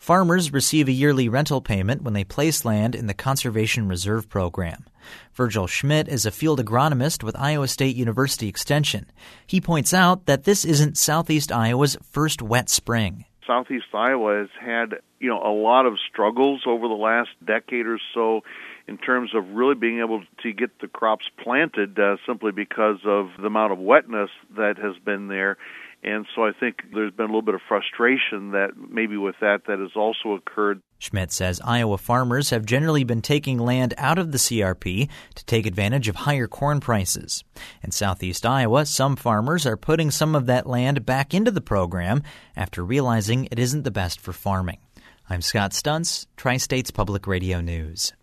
Farmers receive a yearly rental payment when they place land in the Conservation Reserve Program. Virgil Schmidt is a field agronomist with Iowa State University Extension. He points out that this isn't Southeast Iowa's first wet spring. Southeast Iowa has had, a lot of struggles over the last decade or so in terms of really being able to get the crops planted simply because of the amount of wetness that has been there. And so I think there's been a little bit of frustration that maybe with that has also occurred. Schmidt says Iowa farmers have generally been taking land out of the CRP to take advantage of higher corn prices. In Southeast Iowa, some farmers are putting some of that land back into the program after realizing it isn't the best for farming. I'm Scott Stuntz, Tri-States Public Radio News.